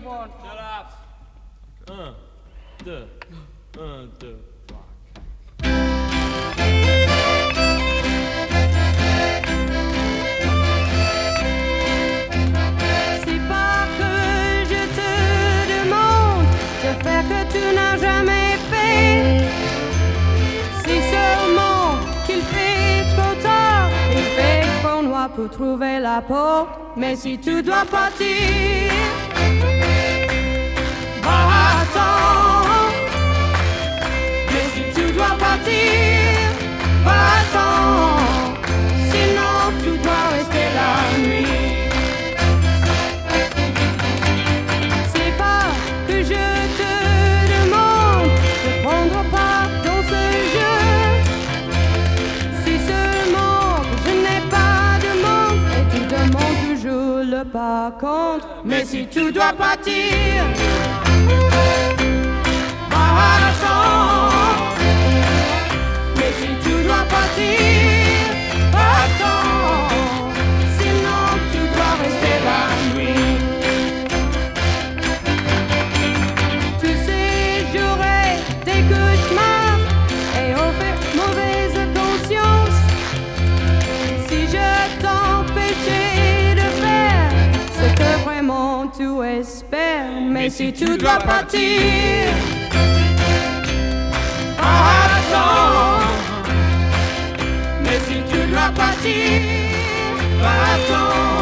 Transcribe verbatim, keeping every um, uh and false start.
one. Shut up. Un, deux, un, deux, trois. C'est pas que je te demande de faire que tu n'as jamais fait. C'est seulement qu'il fait trop tard, il fait trop noir pour trouver la peau. Mais si tu dois partir, va-t'en. Mais si tu dois partir, va-t'en. Sinon tu dois rester la nuit. C'est pas que je te demande de prendre part dans ce jeu. C'est seulement que je n'ai pas de manque et tu demandes toujours le par contre. Mais si tu dois partir, va-t'en. Mais si tu dois partir, va-t'en. Sinon tu dois rester la nuit. Tu sais, j'aurai des cauchemars et au fait mauvaise conscience si je t'empêchais de faire ce que vraiment tu espères. Mais si tu dois partir, va-t'en. Mais si tu dois partir, va-t'en.